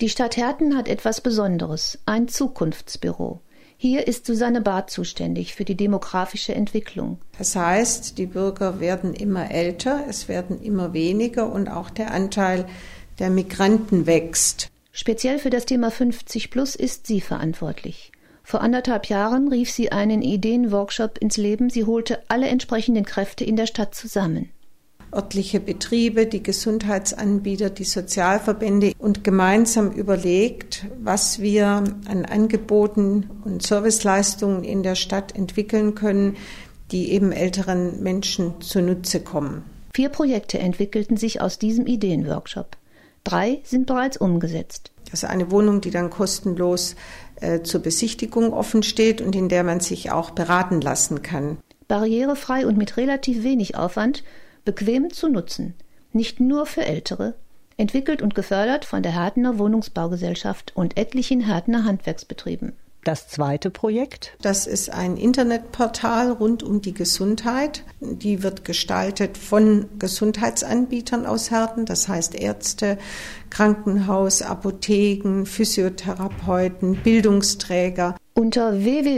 Die Stadt Herten hat etwas Besonderes, ein Zukunftsbüro. Hier ist Susanne Barth zuständig für die demografische Entwicklung. Das heißt, die Bürger werden immer älter, es werden immer weniger und auch der Anteil der Migranten wächst. Speziell für das Thema 50+ ist sie verantwortlich. Vor 1,5 Jahren rief sie einen Ideenworkshop ins Leben. Sie holte alle entsprechenden Kräfte in der Stadt zusammen. Örtliche Betriebe, die Gesundheitsanbieter, die Sozialverbände und gemeinsam überlegt, was wir an Angeboten und Serviceleistungen in der Stadt entwickeln können, die eben älteren Menschen zunutze kommen. 4 Projekte entwickelten sich aus diesem Ideenworkshop. 3 sind bereits umgesetzt. Das ist eine Wohnung, die dann kostenlos zur Besichtigung offen steht und in der man sich auch beraten lassen kann. Barrierefrei und mit relativ wenig Aufwand bequem zu nutzen, nicht nur für Ältere, entwickelt und gefördert von der Hertener Wohnungsbaugesellschaft und etlichen Hertener Handwerksbetrieben. Das zweite Projekt? Das ist ein Internetportal rund um die Gesundheit. Die wird gestaltet von Gesundheitsanbietern aus Herten, das heißt Ärzte, Krankenhaus, Apotheken, Physiotherapeuten, Bildungsträger. Unter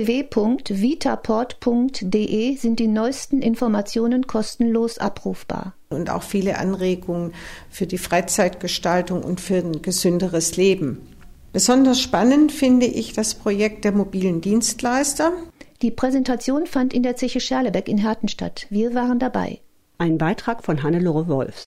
www.vitaport.de sind die neuesten Informationen kostenlos abrufbar. Und auch viele Anregungen für die Freizeitgestaltung und für ein gesünderes Leben. Besonders spannend finde ich das Projekt der mobilen Dienstleister. Die Präsentation fand in der Zeche Scherlebeck in Herten statt. Wir waren dabei. Ein Beitrag von Hannelore Wolfs.